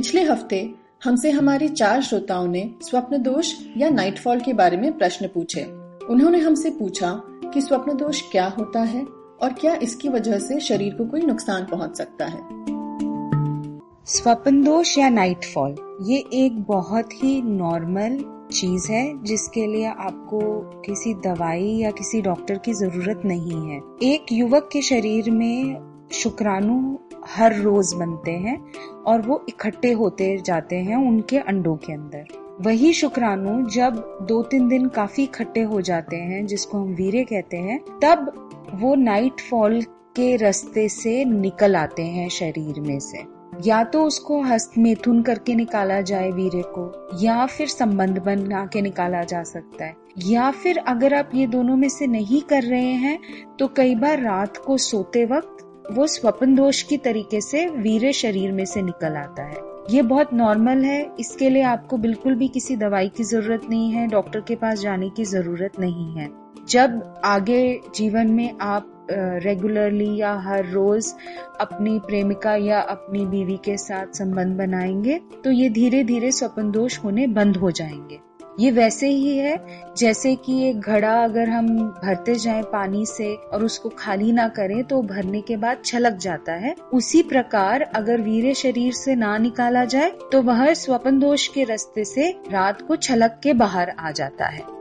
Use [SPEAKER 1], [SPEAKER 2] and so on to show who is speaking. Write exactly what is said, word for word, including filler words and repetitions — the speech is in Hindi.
[SPEAKER 1] पिछले हफ्ते हमसे हमारे चार श्रोताओं ने स्वप्न दोष या नाइटफॉल के बारे में प्रश्न पूछे। उन्होंने हमसे पूछा कि स्वप्न दोष क्या होता है और क्या इसकी वजह से शरीर को कोई नुकसान पहुंच सकता है।
[SPEAKER 2] स्वप्न दोष या नाइटफॉल ये एक बहुत ही नॉर्मल चीज है जिसके लिए आपको किसी दवाई या किसी डॉक्टर की जरूरत नहीं है। एक युवक के शरीर में शुक्राणु हर रोज बनते हैं और वो इकट्ठे होते जाते हैं उनके अंडों के अंदर। वही शुक्राणु जब दो तीन दिन काफी इकट्ठे हो जाते हैं, जिसको हम वीर्य कहते हैं, तब वो नाइटफॉल के रास्ते से निकल आते हैं शरीर में से। या तो उसको हस्तमैथुन करके निकाला जाए वीर्य को, या फिर संबंध बना के निकाला जा सकता है, या फिर अगर आप ये दोनों में से नहीं कर रहे हैं तो कई बार रात को सोते वक्त वो स्वप्न दोष की तरीके से वीर्य शरीर में से निकल आता है। ये बहुत नॉर्मल है, इसके लिए आपको बिल्कुल भी किसी दवाई की जरूरत नहीं है, डॉक्टर के पास जाने की जरूरत नहीं है। जब आगे जीवन में आप रेगुलरली या हर रोज अपनी प्रेमिका या अपनी बीवी के साथ संबंध बनाएंगे तो ये धीरे धीरे स्वप्न दोष होने बंद हो जाएंगे। ये वैसे ही है जैसे कि एक घड़ा अगर हम भरते जाएं पानी से और उसको खाली ना करें तो भरने के बाद छलक जाता है। उसी प्रकार अगर वीर्य शरीर से ना निकाला जाए तो वह स्वप्न दोष के रास्ते से रात को छलक के बाहर आ जाता है।